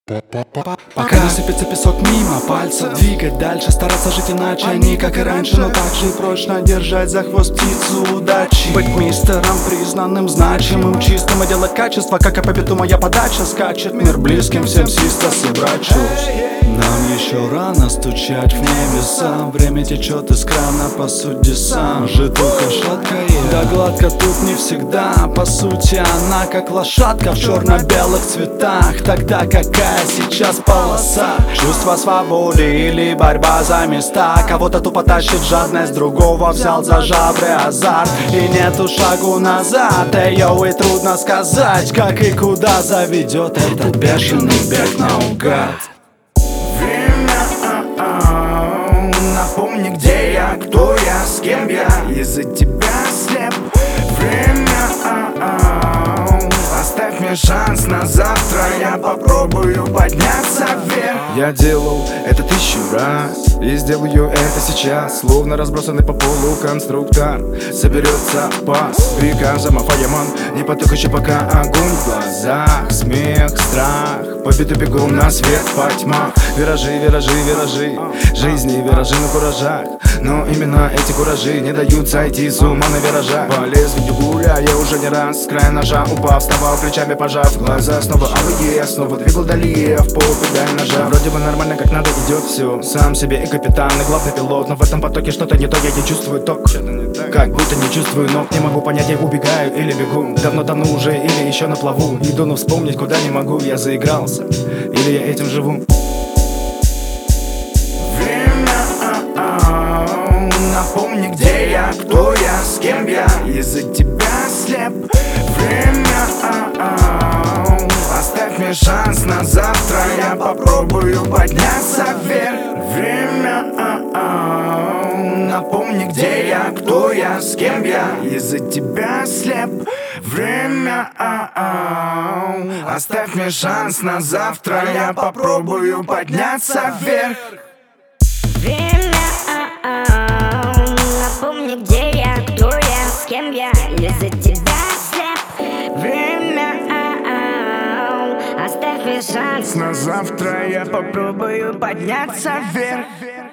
Пока не сыпется песок мимо пальцев, двигать дальше, стараться жить иначе, не как и раньше, но так же и прочно держать за хвост птицу удачи. Быть мистером признанным, значимым, чистым, и делать качество, как и по биту моя подача скачет. Мир близким всем систас и брачус. Нам еще рано стучать в небеса, время течет из крана, по сути сам житуха шаткая. Да гладко тут не всегда, по сути она как лошадка в черно-белых цветах. Тогда какая сейчас полоса? Чувство свободы или борьба за места? Кого-то тупо тащит жадность, другого взял за жабры азарт. И нету шагу назад, йоу, и трудно сказать, как и куда заведет этот бешеный бег наугад. Напомни, где я, кто я, с кем я, из-за тебя слеп. Время, оставь мне шанс на завтра, я попробую подняться вверх. Я делал это 1000 раз и сделаю это сейчас. Словно разбросанный по полу конструктор соберется пас приказом Афаяман. Не потухающий пока огонь в глазах, смех, страх, победу бегу на свет по тьмах. Виражи, виражи, виражи, жизни виражи на куражах. Но именно эти куражи не дают сойти с ума на виражах. По лезвию гуля я уже не раз с края ножа упав, вставал плечами пожав. Глаза снова алые, снова двигал далее, в пол педаль ножа. Вроде бы нормально, как надо идет все, сам себе и капитан, и главный пилот. Но в этом потоке что-то не то, я не чувствую ток, как будто не чувствую ног. Не могу понять, я убегаю или бегу, давно-давно уже или еще на плаву. Иду, но вспомнить куда не могу, я заигрался или я этим живу. Напомни, где я, кто я, с кем я, из-за тебя слеп. Время, оставь мне шанс на завтра, я попробую подняться вверх. Время, напомни, где я, кто я, с кем я, из-за тебя слеп. Время, оставь мне шанс на завтра, я попробую подняться вверх. Время, напомни, где я, кто я, с кем я, из-за тебя слеп. Время, оставь мне шанс На завтра я попробую подняться вверх.